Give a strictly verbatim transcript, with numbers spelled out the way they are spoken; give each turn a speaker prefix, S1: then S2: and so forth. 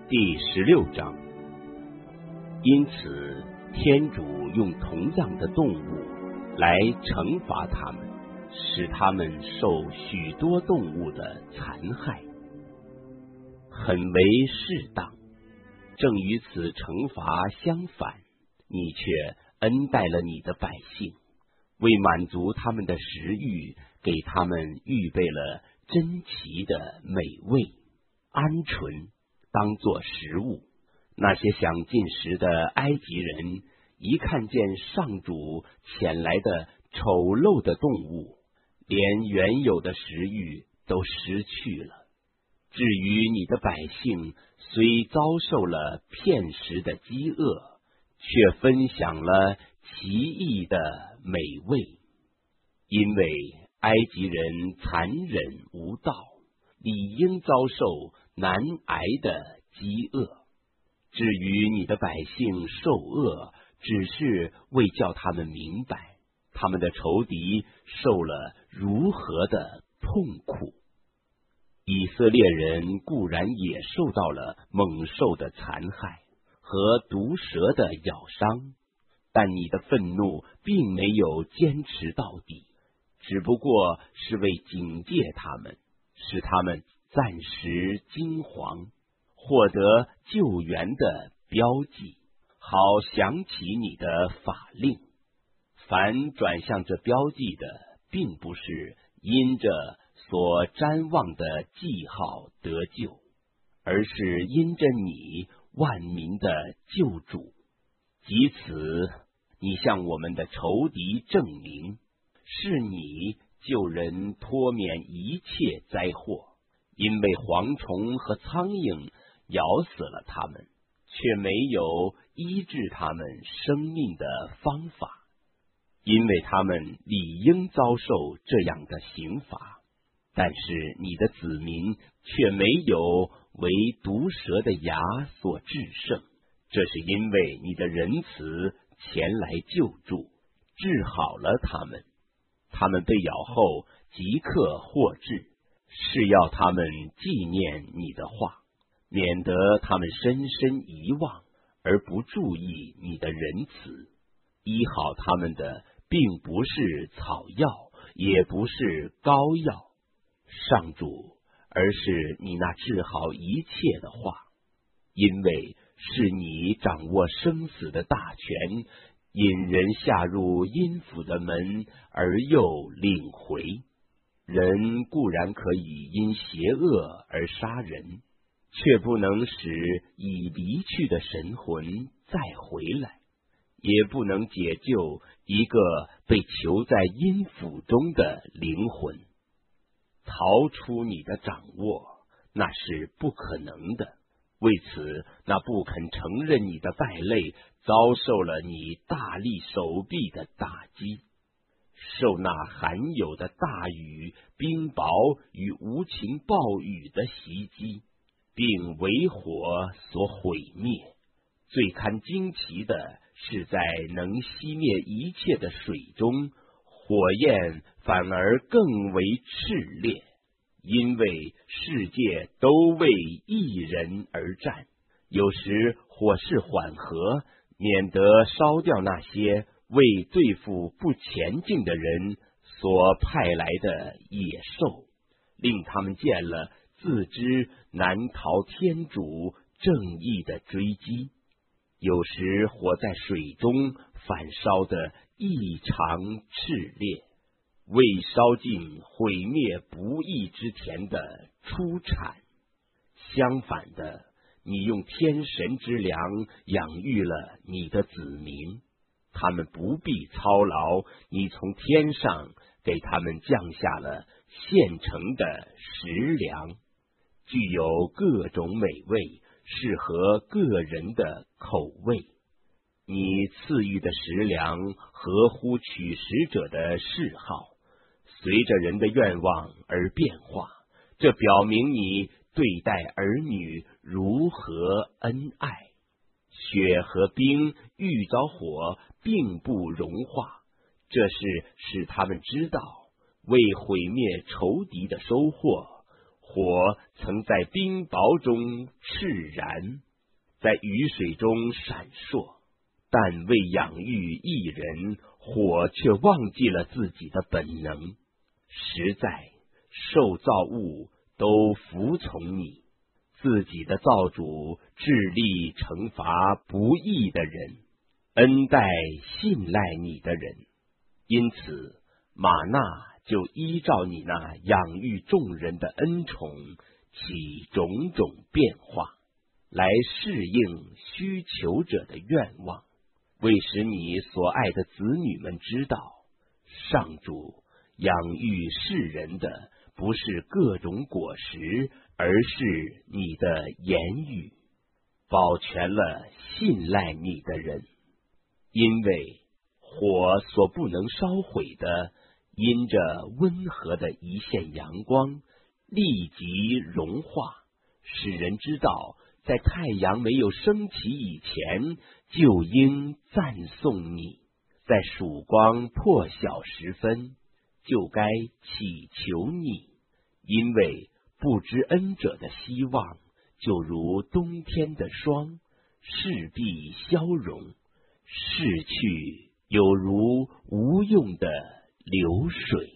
S1: 第十六章。因此，天主用同样的动物来惩罚他们，使他们受许多动物的残害，很为适当。正与此惩罚相反，你却恩待了你的百姓，为满足他们的食欲，给他们预备了珍奇的美味，鹌鹑当作食物。那些想进食的埃及人，一看见上主遣来的丑陋的动物，连原有的食欲都失去了。至于你的百姓，虽遭受了片时的饥饿，却分享了奇异的美味，因为埃及人残忍无道，理应遭受难挨的饥饿。至于你的百姓受饿，只是为叫他们明白，他们的仇敌受了如何的痛苦。以色列人固然也受到了猛兽的残害和毒蛇的咬伤，但你的愤怒并没有坚持到底，只不过是为警戒他们，使他们暂时惊惶，获得救援的标记，好想起你的法令。凡转向这标记的，并不是因着所瞻望的记号得救，而是因着你万民的救主。即此，你向我们的仇敌证明，是你救人脱免一切灾祸，因为蝗虫和苍蝇咬死了他们，却没有医治他们生命的方法，因为他们理应遭受这样的刑罚。但是你的子民却没有为毒蛇的牙所制胜，这是因为你的仁慈前来救助，治好了他们。他们被咬后即刻获治，是要他们纪念你的话，免得他们深深遗忘，而不注意你的仁慈。医好他们的并不是草药，也不是膏药，上主，而是你那治好一切的话。因为是你掌握生死的大权，引人下入阴府的门，而又领回。人固然可以因邪恶而杀人，却不能使已离去的神魂再回来，也不能解救一个被囚在阴府中的灵魂。逃出你的掌握，那是不可能的。为此，那不肯承认你的败类，遭受了你大力手臂的打击，受那罕有的大雨、冰雹与无情暴雨的袭击，并为火所毁灭。最堪惊奇的是，在能熄灭一切的水中，火焰反而更为炽烈，因为世界都为一人而战。有时火势缓和，免得烧掉那些为对付不前进的人所派来的野兽，令他们见了自知难逃天主正义的追击。有时火在水中反烧得异常炽烈，未烧尽毁灭不义之田的出产。相反的，你用天神之粮养育了你的子民，他们不必操劳，你从天上给他们降下了现成的食粮，具有各种美味，适合个人的口味。你赐予的食粮合乎取食者的嗜好，随着人的愿望而变化，这表明你对待儿女如何恩爱。雪和冰遇着火并不融化，这是使他们知道，为毁灭仇敌的收获， 火曾在冰雹中炽燃，在雨水中闪烁，但为养育一人，火却忘记了自己的本能。实在受造物都服从你，自己的造主致力惩罚不义的人，恩待信赖你的人。因此玛纳就依照你那养育众人的恩宠起种种变化，来适应需求者的愿望，为使你所爱的子女们知道，上主养育世人的不是各种果实，而是你的言语，保全了信赖你的人。因为火所不能烧毁的，因着温和的一线阳光立即融化，使人知道在太阳没有升起以前就应赞颂你，在曙光破晓时分就该祈求你，因为不知恩者的希望就如冬天的霜，势必消融，逝去有如无用的流水。